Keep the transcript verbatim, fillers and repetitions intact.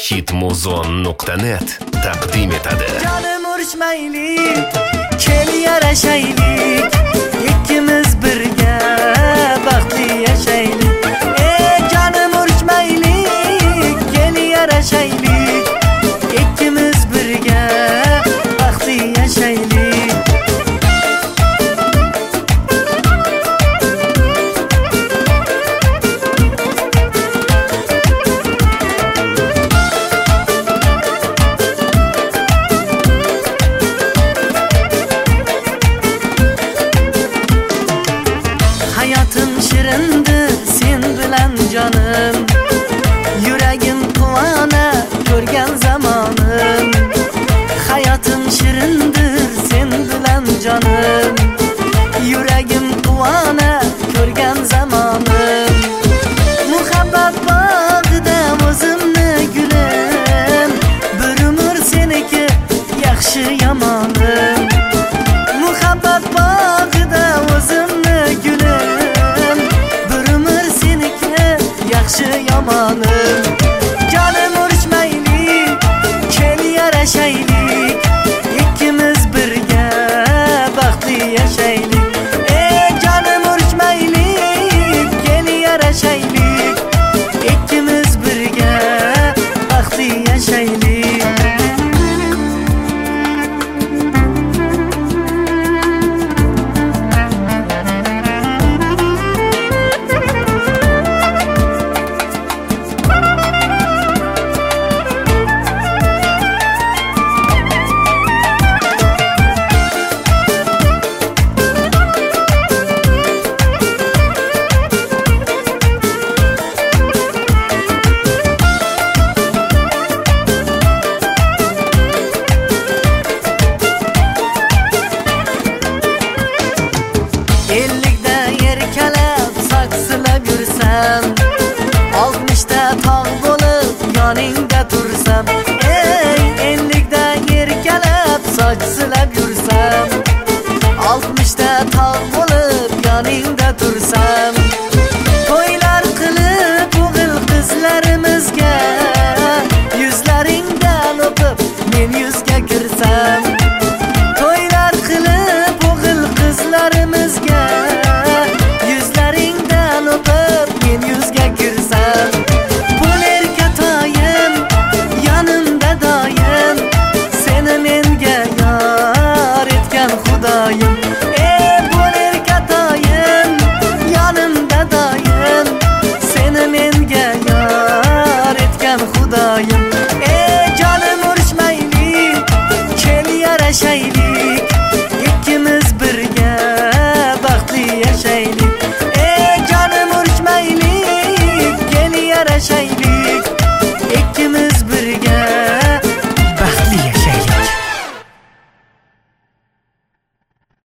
hitmuzon nuqta net taqdim etadi. Jonim urishmaylik, kel yarashaylik, ikkimiz birga baxtli yashaylik. Ey jonim urishmaylik, kel yarashaylik, ikkimiz birga baxtli yashaylik. Hayotim shirindir sen bilan jonim, yuragim quvona ko'rgan zamonim. Hayotim shirindir sen bilan jonim, yuragim quvona ko'rgan zamonim. Muhabbat bog'ida o'zimni gulim, bir umr seniki yaxshi yomonim. Muhabbat bog'ida o'zimni gulim, bir umr seniki yaxshi yomonim. Jonim urishmaylik, kel yarashaylik, ikkimiz birga baxtli yashaylik. Ey jonim urishmaylik, kel yarashaylik, ikkimiz birga baxtli yashaylik. ellikda erkalab saksilab yursam, oltmishda tog' bo'lib yoningda tursam. Ey ellikda erkalab saksilab yursam, oltmishda tog' bo'lib yoningda tursam. To'ylar qilib o'g'il qizlarimizga